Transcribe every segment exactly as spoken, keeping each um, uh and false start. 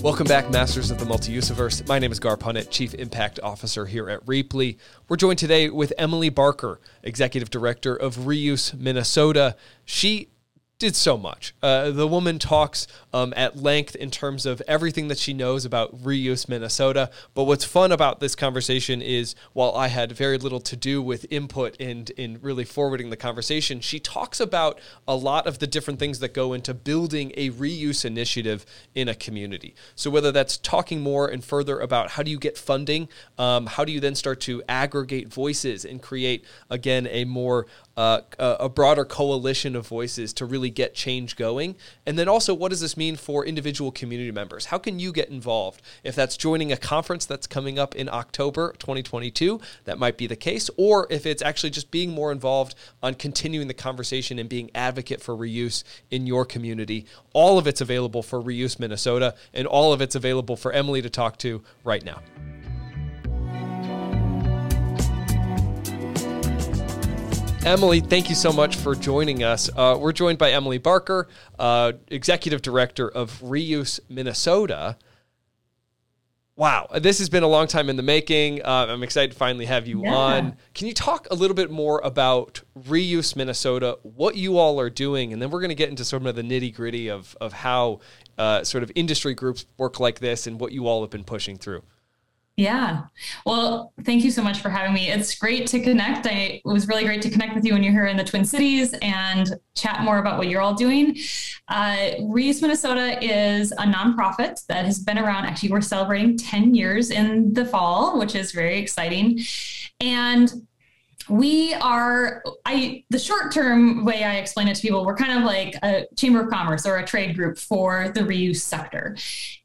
Welcome back, Masters of the Multi-Useverse. My name is Gar Punnett, Chief Impact Officer here at Reaply. We're joined today with Emily Barker, Executive Director of Reuse Minnesota. She did so much. Uh, the woman talks um, at length in terms of everything that she knows about Reuse Minnesota. But what's fun about this conversation is, while I had very little to do with input and in really forwarding the conversation, she talks about a lot of the different things that go into building a reuse initiative in a community. So whether that's talking more and further about how do you get funding, um, how do you then start to aggregate voices and create, again, a more Uh, a broader coalition of voices to really get change going. And then also, what does this mean for individual community members? How can you get involved? If that's joining a conference that's coming up in October twenty twenty-two, that might be the case. Or if it's actually just being more involved on continuing the conversation and being advocate for reuse in your community. All of it's available for Reuse Minnesota, and all of it's available for Emily to talk to right now. Emily, thank you so much for joining us. Uh, we're joined by Emily Barker, uh, Executive Director of Reuse Minnesota. Wow, this has been a long time in the making. Uh, I'm excited to finally have you yeah. on. Can you talk a little bit more about Reuse Minnesota, what you all are doing, and then we're going to get into sort of the nitty-gritty of, of how uh, sort of industry groups work like this and what you all have been pushing through. Yeah. Well, thank you so much for having me. It's great to connect. I, it was really great to connect with you when you're here in the Twin Cities and chat more about what you're all doing. Uh, Reuse Minnesota is a nonprofit that has been around. Actually, we're celebrating ten years in the fall, which is very exciting. And we are, I, the short-term way I explain it to people, we're kind of like a chamber of commerce or a trade group for the reuse sector.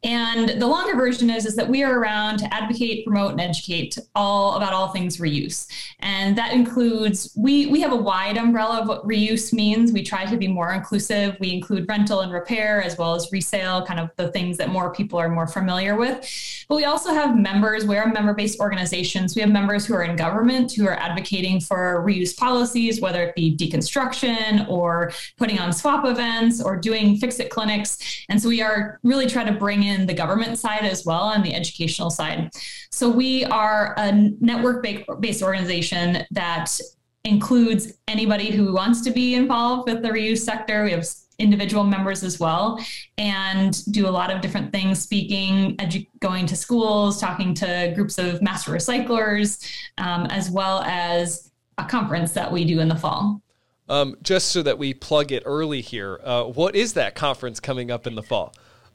And the longer version is, is that we are around to advocate, promote, and educate all about all things reuse. And that includes, we, we have a wide umbrella of what reuse means. We try to be more inclusive. We include rental and repair as well as resale, kind of the things that more people are more familiar with. But we also have members. We are member-based organizations. We have members who are in government who are advocating for reuse policies, whether it be deconstruction or putting on swap events or doing fix-it clinics. And so we are really trying to bring in the government side as well and the educational side. So we are a network-based organization that includes anybody who wants to be involved with the reuse sector. We have individual members as well, and do a lot of different things, speaking, edu- going to schools, talking to groups of master recyclers, um, as well as a conference that we do in the fall. Um, just so that we plug it early here, uh, what is that conference coming up in the fall?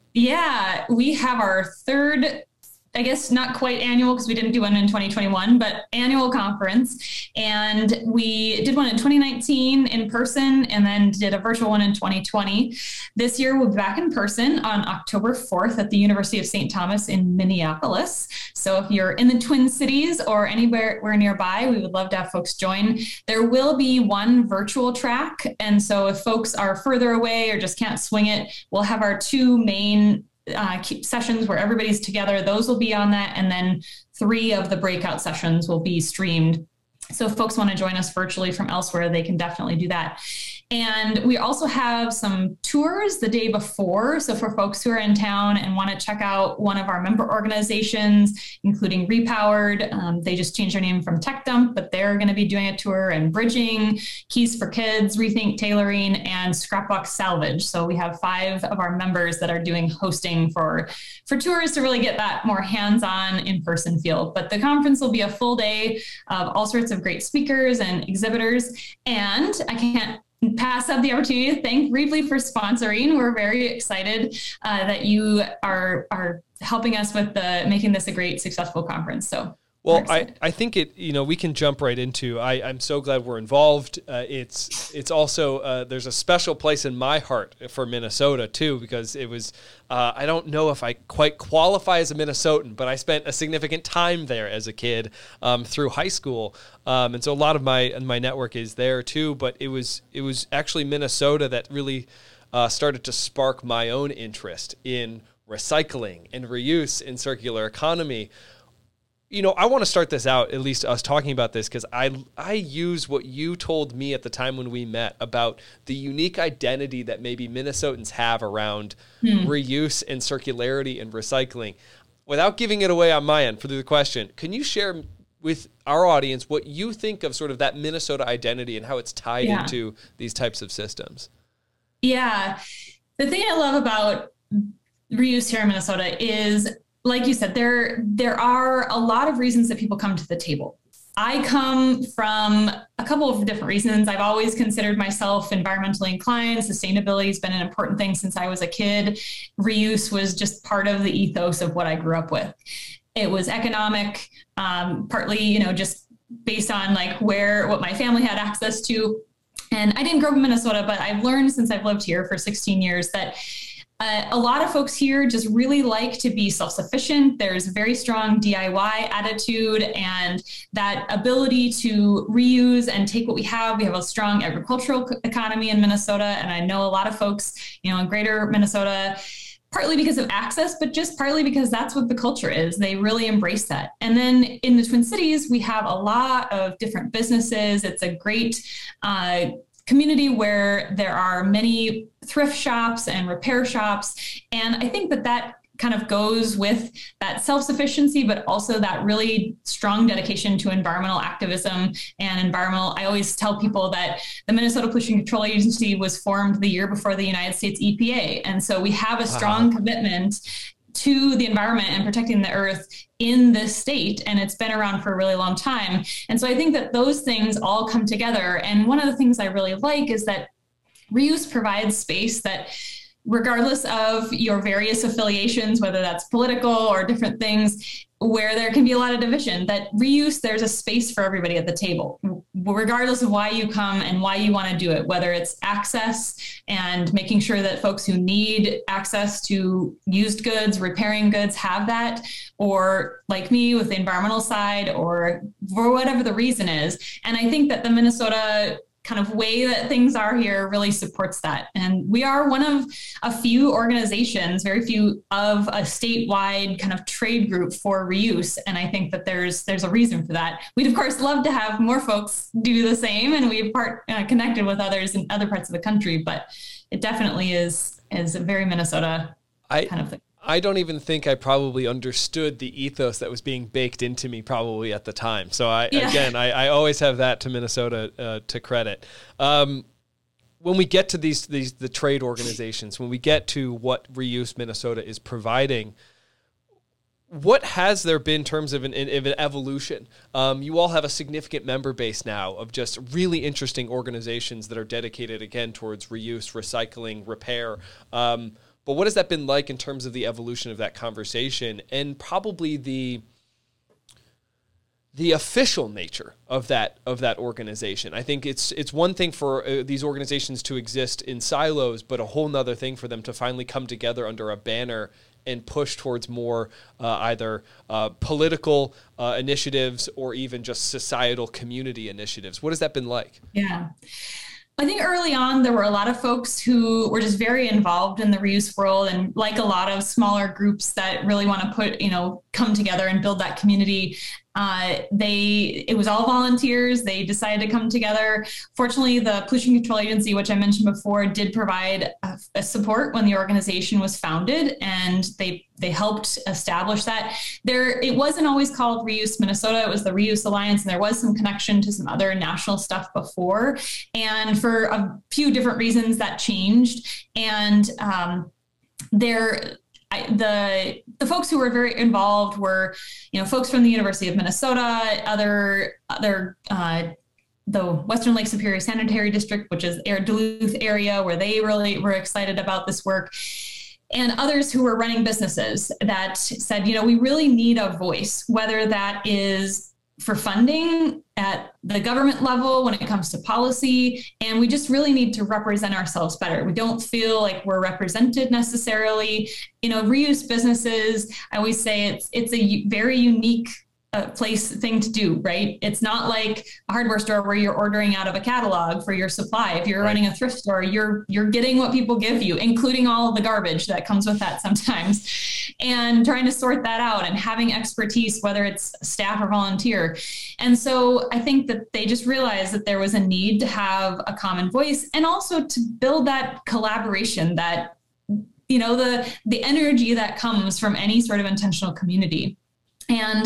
Yeah, we have our third, I guess not quite annual because we didn't do one in twenty twenty-one, but annual conference. And we did one in twenty nineteen in person and then did a virtual one in twenty twenty. This year we'll be back in person on October fourth at the University of Saint Thomas in Minneapolis. So if you're in the Twin Cities or anywhere where nearby, we would love to have folks join. There will be one virtual track. And so if folks are further away or just can't swing it, we'll have our two main Uh, sessions where everybody's together. Those will be on that. And then three of the breakout sessions will be streamed. So if folks want to join us virtually from elsewhere, they can definitely do that. And we also have some tours the day before. So for folks who are in town and want to check out one of our member organizations, including Repowered, um, they just changed their name from Tech Dump, but they're going to be doing a tour, and Bridging, Keys for Kids, Rethink Tailoring, and Scrapbox Salvage. So we have five of our members that are doing hosting for, for tours to really get that more hands-on in-person feel. But the conference will be a full day of all sorts of great speakers and exhibitors. And I can't pass up the opportunity to thank Reaply for sponsoring. We're very excited uh, that you are are helping us with the making this a great, successful conference. So. Well, I, I think it, you know, we can jump right into, I, I'm so glad we're involved. Uh, it's it's also, uh, there's a special place in my heart for Minnesota too, because it was, uh, I don't know if I quite qualify as a Minnesotan, but I spent a significant time there as a kid um, through high school. Um, and so a lot of my my network is there too, but it was, it was actually Minnesota that really uh, started to spark my own interest in recycling and reuse and circular economy. you know, I want to start this out, at least us talking about this, because I I use what you told me at the time when we met about the unique identity that maybe Minnesotans have around hmm. reuse and circularity and recycling. Without giving it away on my end for the question, can you share with our audience what you think of sort of that Minnesota identity and how it's tied yeah. into these types of systems? Yeah. The thing I love about reuse here in Minnesota is, like you said, there, there are a lot of reasons that people come to the table. I come from a couple of different reasons. I've always considered myself environmentally inclined. Sustainability has been an important thing since I was a kid. Reuse was just part of the ethos of what I grew up with. It was economic, um, partly, you know, just based on like where, what my family had access to. And I didn't grow up in Minnesota, but I've learned since I've lived here for sixteen years that Uh, a lot of folks here just really like to be self-sufficient. There's a very strong D I Y attitude and that ability to reuse and take what we have. We have a strong agricultural economy in Minnesota. And I know a lot of folks, you know, in greater Minnesota, partly because of access, but just partly because that's what the culture is. They really embrace that. And then in the Twin Cities, we have a lot of different businesses. It's a great uh, community where there are many thrift shops and repair shops. And I think that that kind of goes with that self-sufficiency, but also that really strong dedication to environmental activism and environmental. I always tell people that the Minnesota Pollution Control Agency was formed the year before the United States E P A. And so we have a strong wow. commitment to the environment and protecting the earth in this state. And it's been around for a really long time. And so I think that those things all come together. And one of the things I really like is that reuse provides space that, regardless of your various affiliations, whether that's political or different things, where there can be a lot of division, that reuse, there's a space for everybody at the table, regardless of why you come and why you want to do it, whether it's access and making sure that folks who need access to used goods, repairing goods have that, or like me with the environmental side, or for whatever the reason is. And I think that the Minnesota kind of way that things are here really supports that. And we are one of a few organizations, very few, of a statewide kind of trade group for reuse. And I think that there's there's a reason for that. We'd of course love to have more folks do the same, and we've part uh, connected with others in other parts of the country, but it definitely is is a very Minnesota I, kind of thing. I don't even think I probably understood the ethos that was being baked into me probably at the time. So I, yeah. again, I, I always have that to Minnesota uh, to credit. Um, when we get to these, these, the trade organizations, when we get to what Reuse Minnesota is providing, what has there been in terms of an, of an evolution? Um, you all have a significant member base now of just really interesting organizations that are dedicated, again, towards reuse, recycling, repair. Um, But what has that been like in terms of the evolution of that conversation and probably the the official nature of that of that organization? I think it's it's one thing for uh, these organizations to exist in silos, but a whole nother thing for them to finally come together under a banner and push towards more uh, either uh, political uh, initiatives or even just societal community initiatives. What has that been like? Yeah. I think early on, there were a lot of folks who were just very involved in the reuse world, and like a lot of smaller groups that really want to put, you know, come together and build that community. Uh, they, it was all volunteers. They decided to come together. Fortunately, the Pollution Control Agency, which I mentioned before, did provide a, a support when the organization was founded, and they they helped establish that. There, it wasn't always called Reuse Minnesota. It was the Reuse Alliance, and there was some connection to some other national stuff before. And for a few different reasons, that changed. And um, there. I, the the folks who were very involved were, you know, folks from the University of Minnesota, other other uh, the Western Lake Superior Sanitary District, which is the Duluth area, where they really were excited about this work, and others who were running businesses that said, you know, we really need a voice, whether that is for funding at the government level when it comes to policy. And we just really need to represent ourselves better. We don't feel like we're represented necessarily. You know, reuse businesses, I always say it's it's a very unique a place thing to do, right? It's not like a hardware store where you're ordering out of a catalog for your supply. If you're right. running a thrift store, you're you're getting what people give you, including all of the garbage that comes with that sometimes, and trying to sort that out and having expertise, whether it's staff or volunteer. And so I think that they just realized that there was a need to have a common voice and also to build that collaboration, that, you know, the the energy that comes from any sort of intentional community. And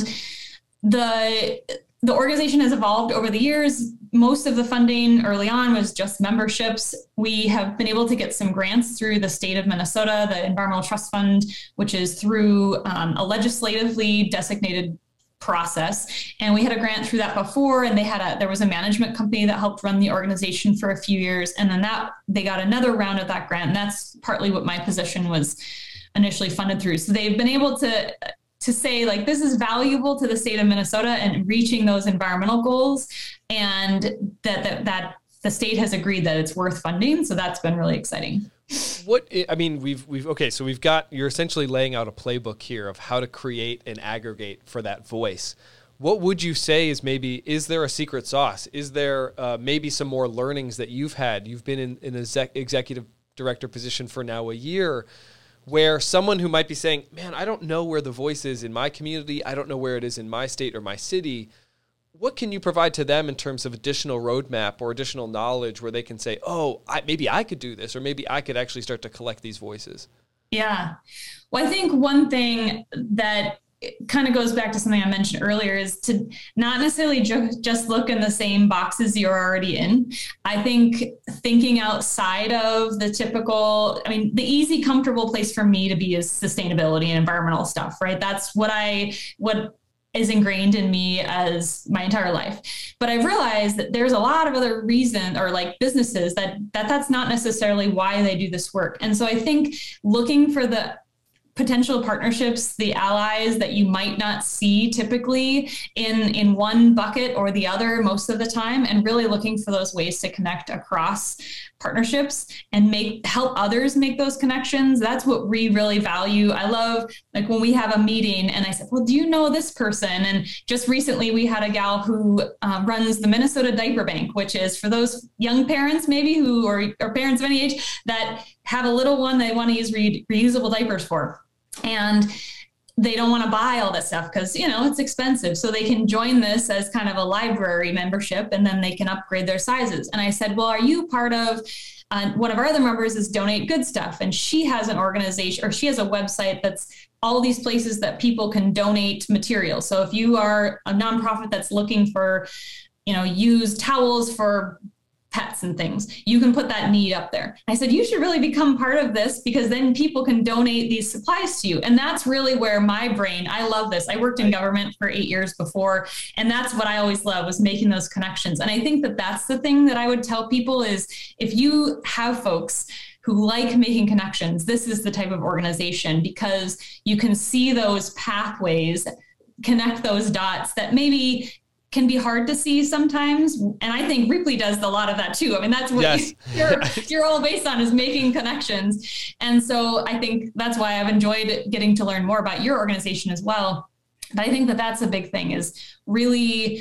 The the organization has evolved over the years. Most of the funding early on was just memberships. We have been able to get some grants through the state of Minnesota, the Environmental Trust Fund, which is through um, a legislatively designated process. And we had a grant through that before, and they had a there was a management company that helped run the organization for a few years. And then that they got another round of that grant. And that's partly what my position was initially funded through. So they've been able to to say, like, this is valuable to the state of Minnesota and reaching those environmental goals, and that, that that the state has agreed that it's worth funding. So that's been really exciting. What, I mean, we've, we've, okay, so we've got, you're essentially laying out a playbook here of how to create and aggregate for that voice. What would you say is maybe, is there a secret sauce? Is there uh, maybe some more learnings that you've had? You've been in, in an exec- executive director position for now a year, where someone who might be saying, man, I don't know where the voice is in my community. I don't know where it is in my state or my city. What can you provide to them in terms of additional roadmap or additional knowledge where they can say, oh, I, maybe I could do this, or maybe I could actually start to collect these voices? Yeah. Well, I think one thing that kind of goes back to something I mentioned earlier is to not necessarily ju- just look in the same boxes you're already in. I think thinking outside of the typical, I mean, the easy, comfortable place for me to be is sustainability and environmental stuff, right? That's what I, what is ingrained in me as my entire life. But I've realized that there's a lot of other reasons, or like businesses that, that that's not necessarily why they do this work. And so I think looking for the potential partnerships, the allies that you might not see typically in, in one bucket or the other most of the time, and really looking for those ways to connect across partnerships and make help others make those connections. That's what we really value. I love, like, when we have a meeting and I said, well, do you know this person? And just recently we had a gal who uh, runs the Minnesota Diaper Bank, which is for those young parents maybe who, or, or parents of any age that have a little one they want to use re- reusable diapers for. And they don't want to buy all that stuff because, you know, it's expensive. So they can join this as kind of a library membership, and then they can upgrade their sizes. And I said, well, are you part of, uh, one of our other members is Donate Good Stuff. And she has an organization, or she has a website that's all these places that people can donate material. So if you are a nonprofit that's looking for, you know, used towels for pets and things, you can put that need up there. I said, you should really become part of this, because then people can donate these supplies to you. And that's really where my brain, I love this. I worked in government for eight years before, and that's what I always love, was making those connections. And I think that that's the thing that I would tell people is, if you have folks who like making connections, this is the type of organization, because you can see those pathways, connect those dots that maybe can be hard to see sometimes. And I think Reaply does a lot of that too. I mean, that's what yes. you're, you're all based on, is making connections. And so I think that's why I've enjoyed getting to learn more about your organization as well. But I think that that's a big thing, is really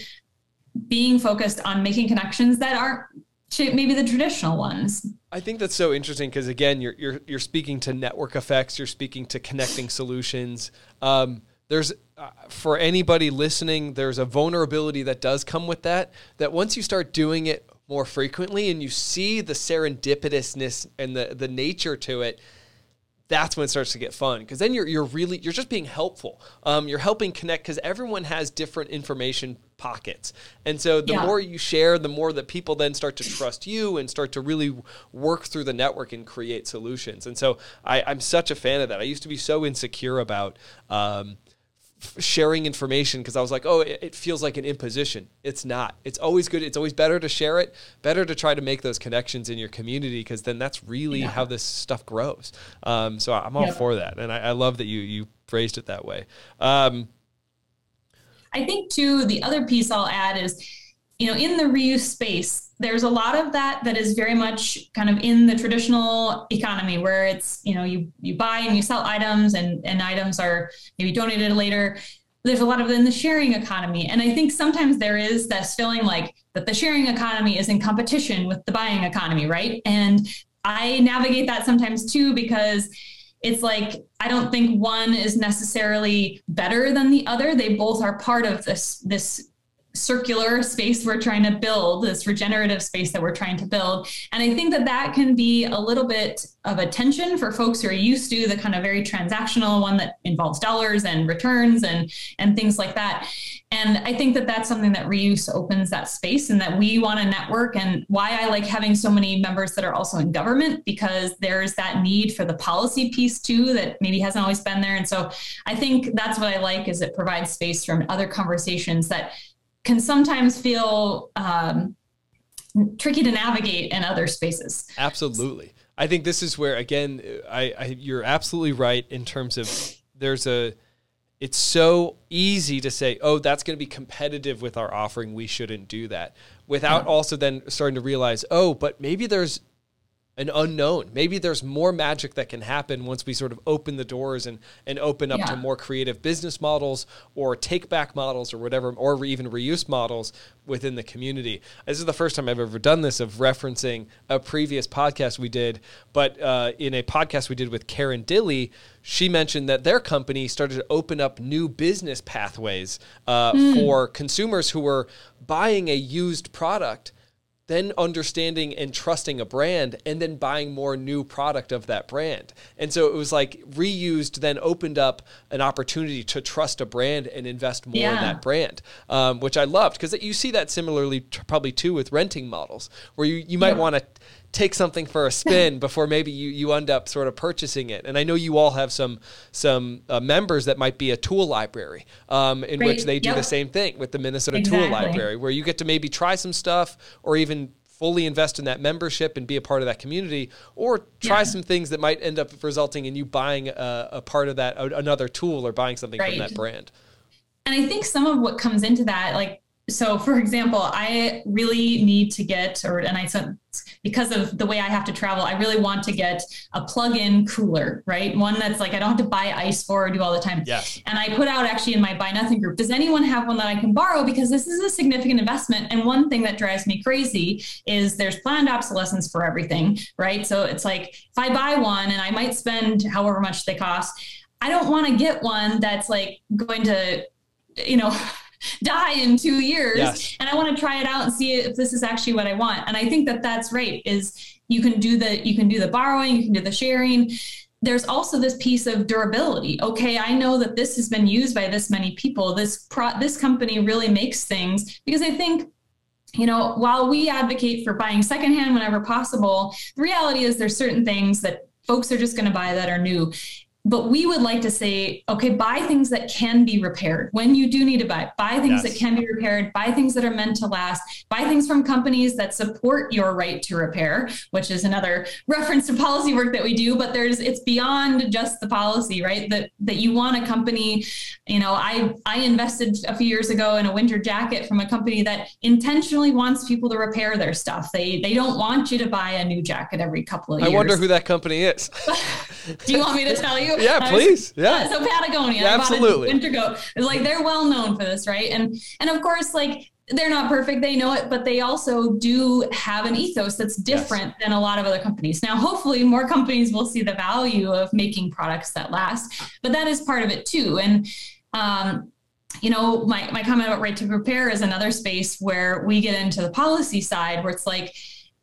being focused on making connections that aren't maybe the traditional ones. I think that's so interesting, because again, you're, you're, you're speaking to network effects, you're speaking to connecting solutions. Um, There's, uh, for anybody listening, there's a vulnerability that does come with that, that once you start doing it more frequently and you see the serendipitousness and the, the nature to it, that's when it starts to get fun. Because then you're you're really, you're just being helpful. Um, you're helping connect, because everyone has different information pockets. And so the yeah. more you share, the more that people then start to trust you and start to really work through the network and create solutions. And so I, I'm such a fan of that. I used to be so insecure about um, sharing information, because I was like, oh, it, it feels like an imposition. It's not. It's always good. It's always better to share it, better to try to make those connections in your community, because then that's really yeah. how this stuff grows. Um, so I'm all yep. for that. And I, I love that you you phrased it that way. Um, I think too, the other piece I'll add is, you know, in the reuse space, there's a lot of that that is very much kind of in the traditional economy, where it's, you know, you, you buy and you sell items, and, and items are maybe donated later. there's a lot of in the sharing economy. And I think sometimes there is this feeling like that the sharing economy is in competition with the buying economy, right? And I navigate that sometimes too, because it's like, I don't think one is necessarily better than the other. They both are part of this, this circular space we're trying to build, this regenerative space that we're trying to build. And I think that that can be a little bit of a tension for folks who are used to the kind of very transactional one that involves dollars and returns and, and things like that. And I think that that's something that Reuse opens that space, and that we want to network, and why I like having so many members that are also in government, because there's that need for the policy piece too, that maybe hasn't always been there. And so I think that's what I like, is it provides space for other conversations that can sometimes feel um, tricky to navigate in other spaces. Absolutely. I think this is where, again, I, I you're absolutely right in terms of there's a, it's so easy to say, oh, that's going to be competitive with our offering, we shouldn't do that, without yeah. also then starting to realize, oh, but maybe there's an unknown. Maybe there's more magic that can happen once we sort of open the doors and, and open up yeah. to more creative business models or take back models or whatever, or even reuse models within the community. This is the first time I've ever done this, of referencing a previous podcast we did, but uh, in a podcast we did with Karen Dilley, she mentioned that their company started to open up new business pathways uh, mm. for consumers who were buying a used product, then understanding and trusting a brand, and then buying more new product of that brand. And so it was like Reused then opened up an opportunity to trust a brand and invest more yeah. in that brand, um, which I loved, because you see that similarly t- probably too with renting models, where you, you might yeah. want to take something for a spin before maybe you, you end up sort of purchasing it. And I know you all have some some uh, members that might be a tool library um, in Great. which they do yep. the same thing with the Minnesota exactly. Tool Library, where you get to maybe try some stuff or even fully invest in that membership and be a part of that community, or try yeah. some things that might end up resulting in you buying a, a part of that, another tool, or buying something right. from that brand. And I think some of what comes into that, like, so for example, I really need to get, or, and I said, because of the way I have to travel, I really want to get a plug-in cooler, right? One that's like, I don't have to buy ice for or do all the time. Yes. And I put out actually in my Buy Nothing group, does anyone have one that I can borrow? Because this is a significant investment. And one thing that drives me crazy is there's planned obsolescence for everything, right? So it's like, if I buy one and I might spend however much they cost, I don't want to get one that's like going to, you know, die in two years. Yes. And I want to try it out and see if this is actually what I want. And I think that that's right, is you can do the, you can do the borrowing, you can do the sharing. There's also this piece of durability. Okay, I know that this has been used by this many people. This pro, this company really makes things, because I think, you know, while we advocate for buying secondhand whenever possible, the reality is there's certain things that folks are just going to buy that are new. But we would like to say, okay, buy things that can be repaired. When you do need to buy, buy things yes. that can be repaired, buy things that are meant to last, buy things from companies that support your right to repair, which is another reference to policy work that we do. But there's, it's beyond just the policy, right? That that you want a company, you know, I, I invested a few years ago in a winter jacket from a company that intentionally wants people to repair their stuff. They they don't want you to buy a new jacket every couple of years. I wonder who that company is. Do you want me to tell you? Yeah, please. Yeah. So Patagonia, yeah, absolutely. I bought a winter coat. It's like, they're well known for this, right? And and of course, like, they're not perfect, they know it, but they also do have an ethos that's different yes. than a lot of other companies. Now, hopefully more companies will see the value of making products that last, but that is part of it too. And um, you know, my my comment about right to repair is another space where we get into the policy side, where it's like,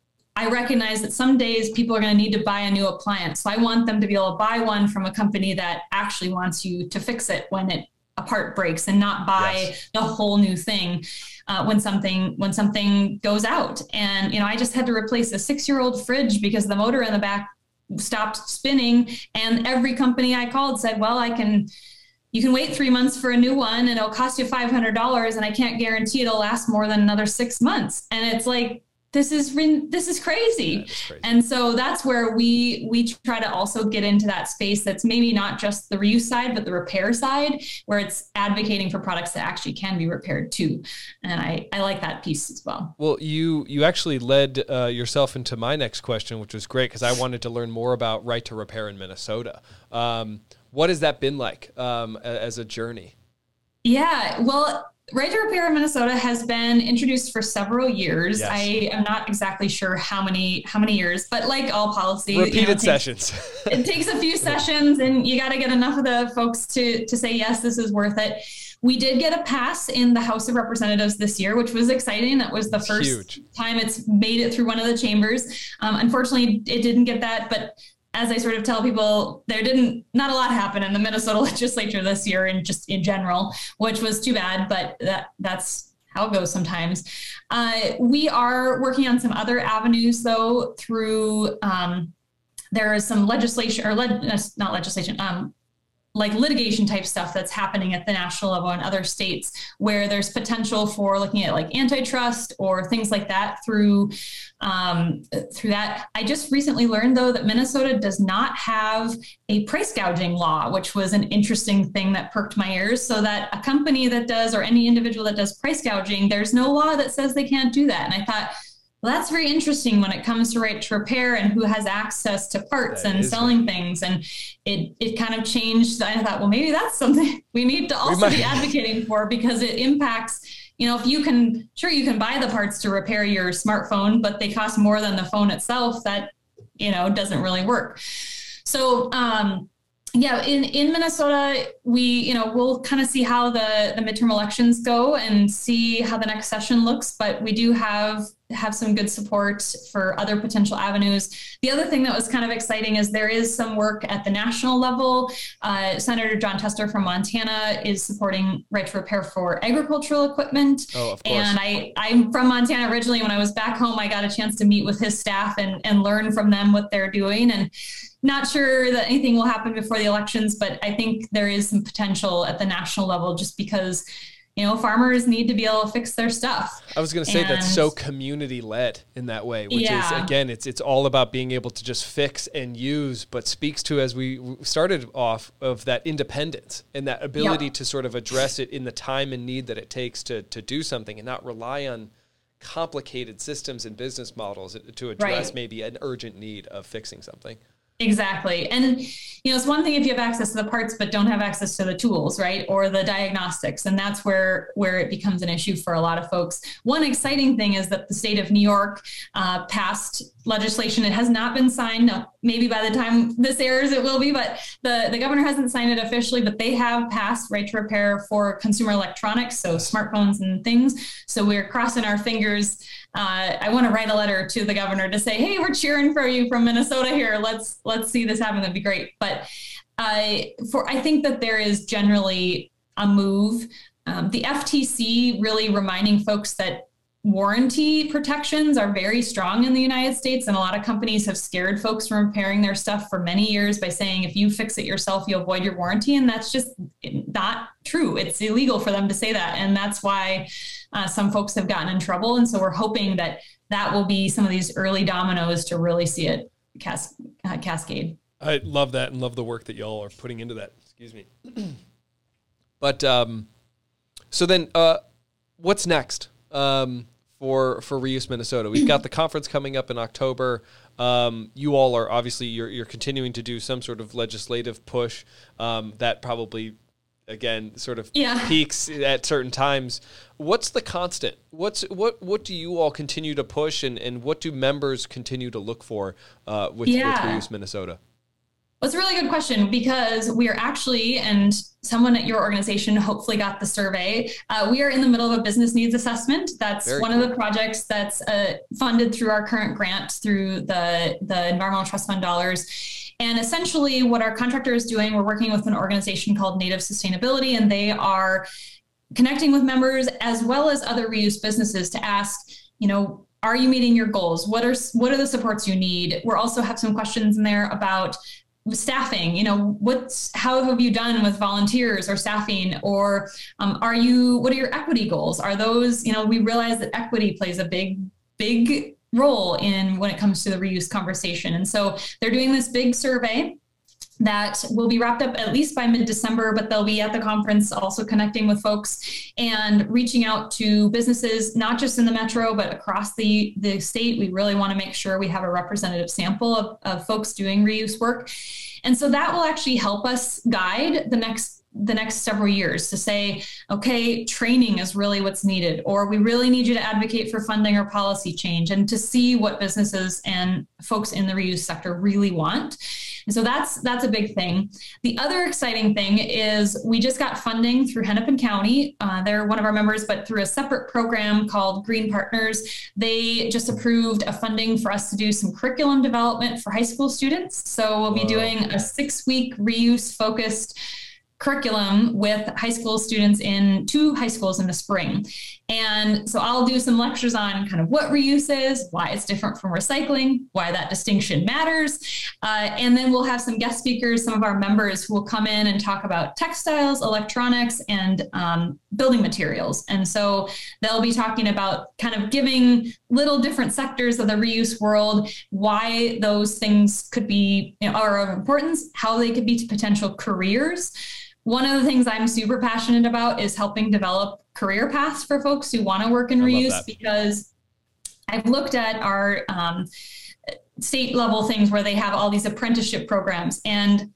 I recognize that some days people are going to need to buy a new appliance. So I want them to be able to buy one from a company that actually wants you to fix it when it a part breaks, and not buy yes. the whole new thing uh, when something when something goes out. And, you know, I just had to replace a six-year-old fridge because the motor in the back stopped spinning. And every company I called said, well, I can, you can wait three months for a new one and it'll cost you five hundred dollars. And I can't guarantee it'll last more than another six months. And it's like, This is this is crazy. crazy. And so that's where we we try to also get into that space that's maybe not just the reuse side, but the repair side, where it's advocating for products that actually can be repaired too. And I, I like that piece as well. Well, you you actually led uh, yourself into my next question, which was great, because I wanted to learn more about right to repair in Minnesota. Um, what has that been like um, as a journey? Yeah, well, Right to Repair in Minnesota has been introduced for several years. Yes. I am not exactly sure how many how many years, but like all policy, repeated you know, it takes, sessions. it takes a few sessions, and you got to get enough of the folks to to say yes, this is worth it. We did get a pass in the House of Representatives this year, which was exciting. That was the It's first huge. time it's made it through one of the chambers. Um, unfortunately, it didn't get that, but as I sort of tell people, there didn't, not a lot happen in the Minnesota legislature this year and just in general, which was too bad, but that that's how it goes sometimes. Uh, we are working on some other avenues though, through, um, there is some legislation or le- not legislation, um, like litigation type stuff that's happening at the national level in other states where there's potential for looking at like antitrust or things like that through um, through that. I just recently learned though that Minnesota does not have a price gouging law, which was an interesting thing that perked my ears. So that a company that does, or any individual that does price gouging, there's no law that says they can't do that. And I thought, well, that's very interesting when it comes to right to repair and who has access to parts That and is selling things. And it it kind of changed. I thought, well, maybe that's something we need to also might- be advocating for, because it impacts, you know, if you can, sure, you can buy the parts to repair your smartphone, but they cost more than the phone itself. That, you know, doesn't really work. So, um, yeah, in, in Minnesota, we, you know, we'll kind of see how the, the midterm elections go and see how the next session looks. But we do have have some good support for other potential avenues. The other thing that was kind of exciting is there is some work at the national level. Uh, Senator Jon Tester from Montana is supporting right to repair for agricultural equipment. Oh, of course. And I, I'm from Montana originally. When I was back home, I got a chance to meet with his staff and, and learn from them what they're doing. And not sure that anything will happen before the elections, but I think there is some potential at the national level just because, you know, farmers need to be able to fix their stuff. I was going to say And- that's so community led in that way, which Yeah. is, again, it's it's all about being able to just fix and use, but speaks to, as we started off, of that independence and that ability Yep. to sort of address it in the time and need that it takes to to do something and not rely on complicated systems and business models to address Right. maybe an urgent need of fixing something. Exactly. And, you know, it's one thing if you have access to the parts, but don't have access to the tools, right? Or the diagnostics. And that's where, where it becomes an issue for a lot of folks. One exciting thing is that the state of New York uh, passed legislation. It has not been signed. No, maybe by the time this airs, it will be, but the, the governor hasn't signed it officially, but they have passed right to repair for consumer electronics. So smartphones and things. So we're crossing our fingers. Uh, I want to write a letter to the governor to say, hey, we're cheering for you from Minnesota here. Let's let's see this happen. That'd be great. But uh, for I think that there is generally a move. Um, the F T C really reminding folks that warranty protections are very strong in the United States. And a lot of companies have scared folks from repairing their stuff for many years by saying, if you fix it yourself, you'll void your warranty. And that's just not true. It's illegal for them to say that. And that's why uh, some folks have gotten in trouble. And so we're hoping that that will be some of these early dominoes to really see it cas- uh, cascade. I love that and love the work that y'all are putting into that. Excuse me. But um, so then uh, what's next? Um, for for Reuse Minnesota. We've got the conference coming up in October. Um, you all are obviously you're you're continuing to do some sort of legislative push um, that probably again sort of Yeah. peaks at certain times. What's the constant? What's what what do you all continue to push and, and what do members continue to look for uh, with, Yeah. with Reuse Minnesota? Well, it's a really good question because we are actually, and someone at your organization hopefully got the survey, uh, we are in the middle of a business needs assessment. That's Very one cool. of the projects that's uh, funded through our current grant through the, the Environmental Trust Fund dollars. And essentially what our contractor is doing, we're working with an organization called Native Sustainability, and they are connecting with members as well as other reuse businesses to ask, you know, are you meeting your goals? What are, what are the supports you need? We're also have some questions in there about staffing, you know, what's, how have you done with volunteers or staffing, or um, are you, what are your equity goals? Are those, you know, we realize that equity plays a big, big role in when it comes to the reuse conversation. And so they're doing this big survey that will be wrapped up at least by mid-December, but they'll be at the conference also connecting with folks and reaching out to businesses, not just in the metro, but across the, the state. We really want to make sure we have a representative sample of, of folks doing reuse work. And so that will actually help us guide the next the next several years to say, okay, training is really what's needed, or we really need you to advocate for funding or policy change, and to see what businesses and folks in the reuse sector really want. And so that's that's a big thing. The other exciting thing is we just got funding through Hennepin County. Uh, they're one of our members, but through a separate program called Green Partners. They just approved a funding for us to do some curriculum development for high school students. So we'll be Whoa. doing a six-week reuse-focused curriculum with high school students in two high schools in the spring. And so I'll do some lectures on kind of what reuse is, why it's different from recycling, why that distinction matters. Uh, and then we'll have some guest speakers, some of our members who will come in and talk about textiles, electronics, and um, building materials. And so they'll be talking about kind of giving little different sectors of the reuse world, why those things could be, you know, are of importance, how they could be potential careers. One of the things I'm super passionate about is helping develop career paths for folks who want to work in reuse, because I've looked at our um, state level things where they have all these apprenticeship programs, and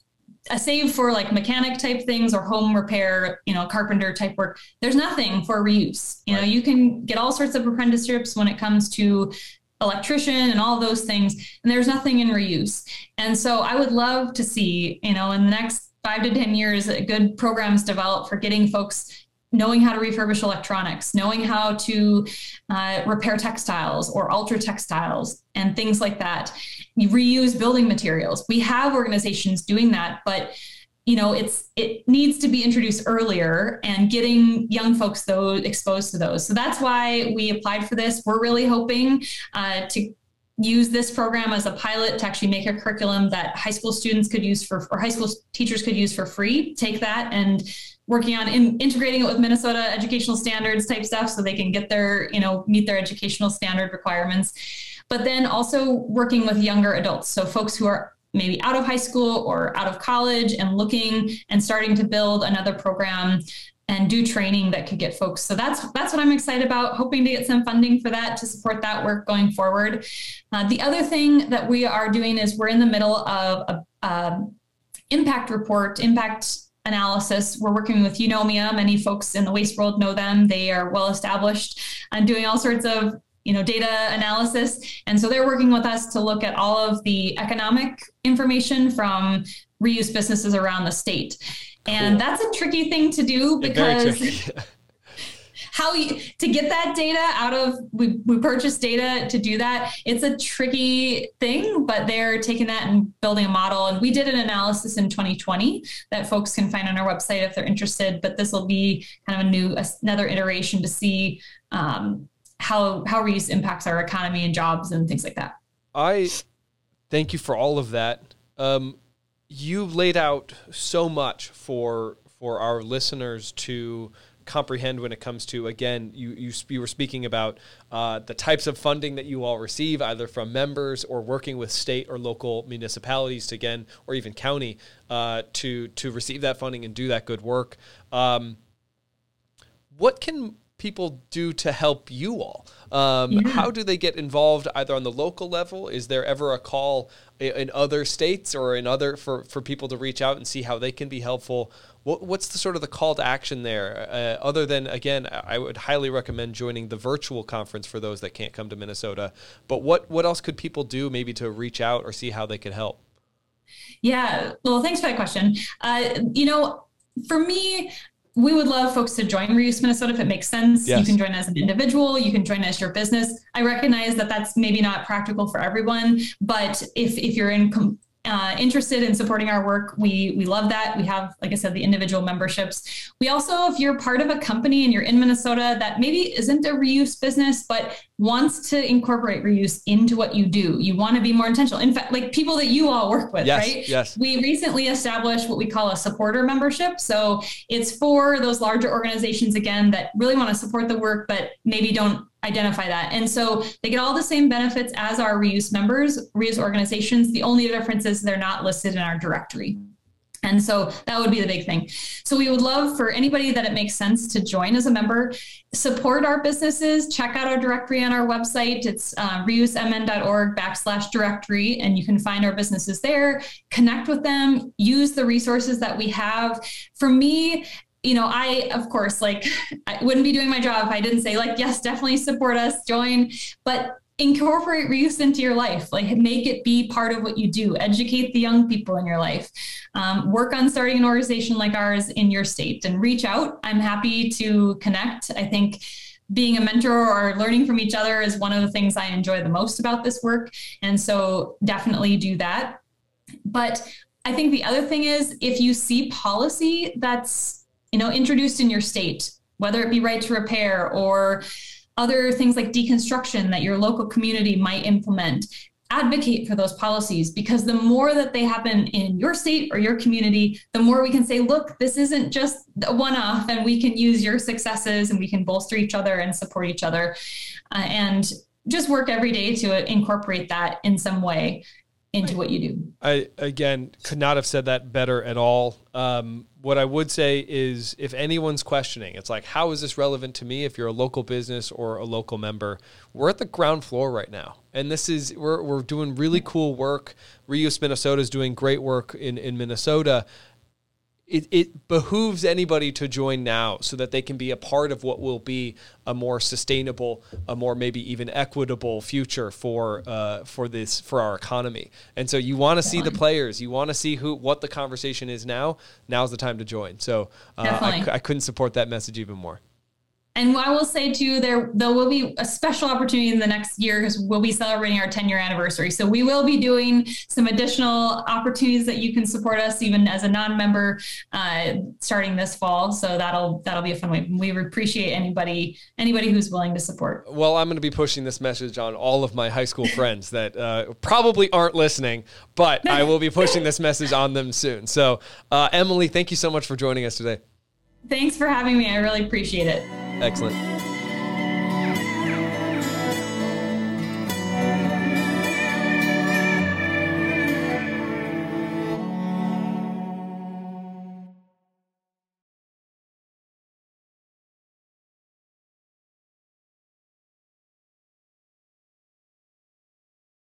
a save for like mechanic type things or home repair, you know, carpenter type work, there's nothing for reuse. You know, you can get all sorts of apprenticeships when it comes to electrician and all those things, and there's nothing in reuse. And so I would love to see, you know, in the next five to ten years, good programs developed for getting folks knowing how to refurbish electronics, knowing how to uh, repair textiles or alter textiles and things like that. You reuse building materials. We have organizations doing that, but you know, it's it needs to be introduced earlier and getting young folks though exposed to those. So that's why we applied for this. We're really hoping uh, to use this program as a pilot to actually make a curriculum that high school students could use for, or high school teachers could use for free. Take that and working on in, integrating it with Minnesota educational standards type stuff so they can get their, you know, meet their educational standard requirements. But then also working with younger adults. So folks who are maybe out of high school or out of college and looking and starting to build another program and do training that could get folks. So that's that's what I'm excited about, hoping to get some funding for that to support that work going forward. Uh, the other thing that we are doing is we're in the middle of a, a impact report, impact analysis. We're working with Eunomia. Many folks in the waste world know them. They are well established and doing all sorts of you know, data analysis. And so they're working with us to look at all of the economic information from reuse businesses around the state. And cool. That's a tricky thing to do because how you, to get that data out of, we, we purchase data to do that. It's a tricky thing, but they're taking that and building a model. And we did an analysis in twenty twenty that folks can find on our website if they're interested, but this will be kind of a new, another iteration to see um, how, how reuse impacts our economy and jobs and things like that. I thank you for all of that. Um, You've laid out so much for for our listeners to comprehend when it comes to, again, you you, you were speaking about uh, the types of funding that you all receive, either from members or working with state or local municipalities, to, again, or even county, uh, to to receive that funding and do that good work. Um, what can people do to help you all? Um, yeah. How do they get involved either on the local level? Is there ever a call in other states or in other for, for people to reach out and see how they can be helpful? What, what's the sort of the call to action there? Uh, other than, again, I would highly recommend joining the virtual conference for those that can't come to Minnesota. But what, what else could people do maybe to reach out or see how they can help? Yeah, well, thanks for that question. Uh, you know, for me, we would love folks to join Reuse Minnesota if it makes sense. Yes. You can join as an individual. You can join as your business. I recognize that that's maybe not practical for everyone, but if if you're in com- uh, interested in supporting our work, we we love that. We have, like I said, the individual memberships. We also, if you're part of a company and you're in Minnesota that maybe isn't a reuse business, but wants to incorporate reuse into what you do, you want to be more intentional. In fact, like people that you all work with, yes, right? Yes. We recently established what we call a supporter membership. So it's for those larger organizations, again, that really want to support the work, but maybe don't identify that. And so they get all the same benefits as our reuse members, reuse organizations. The only difference is they're not listed in our directory. And so that would be the big thing. So we would love for anybody that it makes sense to join as a member, support our businesses, check out our directory on our website. It's uh, reusemn.org backslash directory, and you can find our businesses there, connect with them, use the resources that we have. For me, you know, I, of course, like, I wouldn't be doing my job if I didn't say, like, yes, definitely support us, join, but incorporate reuse into your life, like make it be part of what you do, educate the young people in your life, um, work on starting an organization like ours in your state, and reach out. I'm happy to connect. I think being a mentor or learning from each other is one of the things I enjoy the most about this work. And so definitely do that. But I think the other thing is, if you see policy that's, you know, introduced in your state, whether it be right to repair or other things like deconstruction that your local community might implement, advocate for those policies, because the more that they happen in your state or your community, the more we can say, look, this isn't just a one-off, and we can use your successes and we can bolster each other and support each other, uh, and just work every day to incorporate that in some way into what you do. I, again, could not have said that better at all. Um, what I would say is, if anyone's questioning, it's like, how is this relevant to me? If you're a local business or a local member, we're at the ground floor right now. And this is, we're, we're doing really cool work. Reuse Minnesota is doing great work in, in Minnesota. It, it behooves anybody to join now so that they can be a part of what will be a more sustainable, a more maybe even equitable future for uh, for this for our economy. And so you want to see the players, you want to see who what the conversation is now. Now's the time to join. So uh, I, I couldn't support that message even more. And I will say too, there there will be a special opportunity in the next year, because we'll be celebrating our ten year anniversary. So we will be doing some additional opportunities that you can support us even as a non-member uh, starting this fall. So that'll that'll be a fun way. We appreciate anybody anybody who's willing to support. Well, I'm going to be pushing this message on all of my high school friends that uh, probably aren't listening, but I will be pushing this message on them soon. So uh, Emily, thank you so much for joining us today. Thanks for having me. I really appreciate it. Excellent.